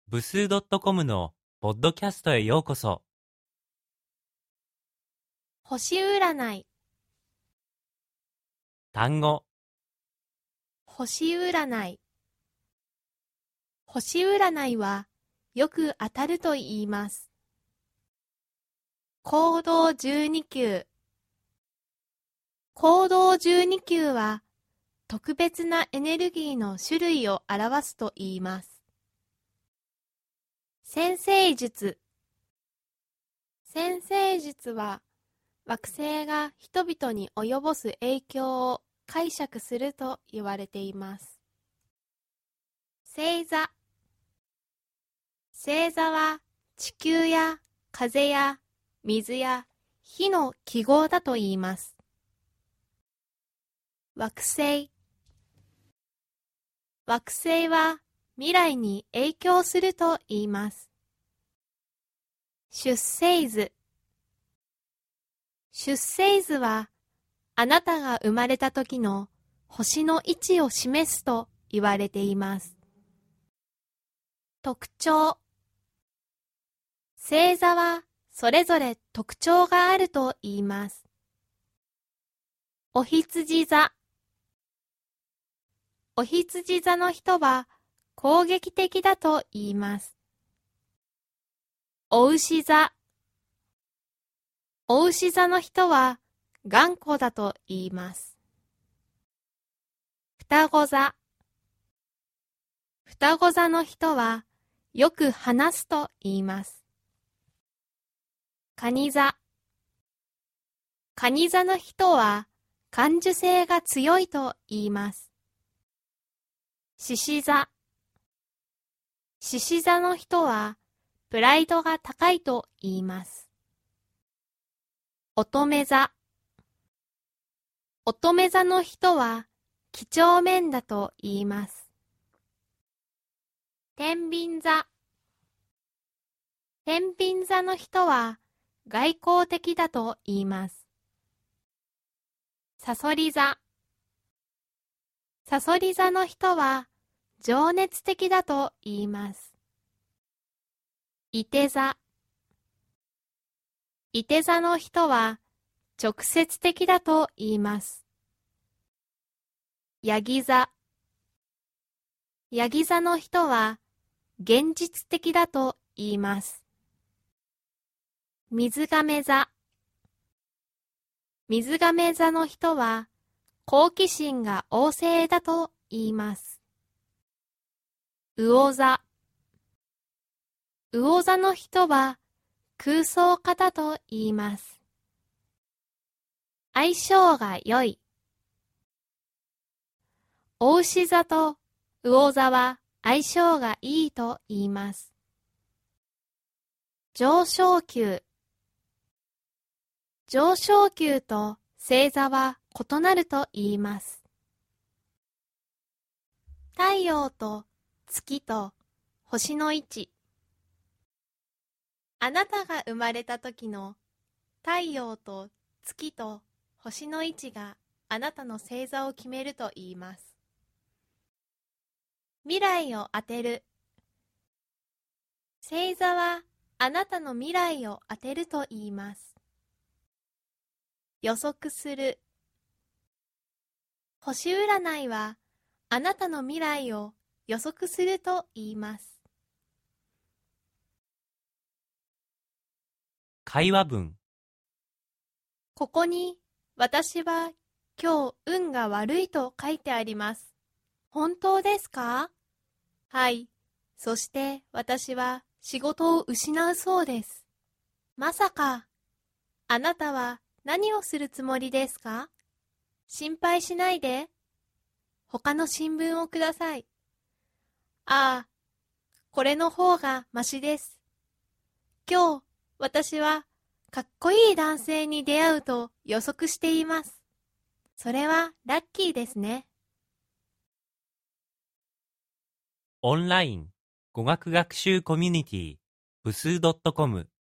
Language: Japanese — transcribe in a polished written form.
部数 .com のポッドキャストへようこそ。 星占い。 単語、 星占い。星占いはよく当たると言います。行動12球。行動12球は特別なエネルギーの種類を表すと言います。占星術。占星術は惑星が人々に及ぼす影響を解釈すると言われています。星座。星座は地球や風や水や火の記号だと言います。惑星。惑星は未来に影響すると言います。出生図。出生図はあなたが生まれた時の星の位置を示すと言われています。特徴。星座はそれぞれ特徴があると言います。お羊座。お羊座の人は攻撃的だと言います。お牛座。お牛座の人は頑固だと言います。双子座。双子座の人はよく話すと言います。蟹座。蟹座の人は感受性が強いと言います。獅子座。獅子座の人はプライドが高いと言います。乙女座。乙女座の人は几帳面だと言います。天秤座。天秤座の人は外交的だと言います。蠍座。蠍座の人は情熱的だと言います。射手座。射手座の人は直接的だと言います。ヤギ座。ヤギ座の人は現実的だと言います。水亀座。水亀座の人は好奇心が旺盛だと言います。魚座。魚座の人は空想家だと言います。相性が良い。牡牛座と魚座は相性がいいと言います。上昇球。上昇球と星座は異なると言います。太陽と月と星の位置。あなたが生まれた時の太陽と月と星の位置があなたの星座を決めると言います。未来を当てる。星座はあなたの未来を当てると言います。予測する。星占いはあなたの未来を予測すると言います。 会話文、 ここに私は今日運が悪いと書いてあります。本当ですか？はい。そして私は仕事を失うそうです。まさか、あなたは何をするつもりですか？心配しないで。他の新聞をください。ああ、これの方がましです。今日、私はかっこいい男性に出会うと予測しています。それはラッキーですね。 オンライン語学学習コミュニティ部数 .com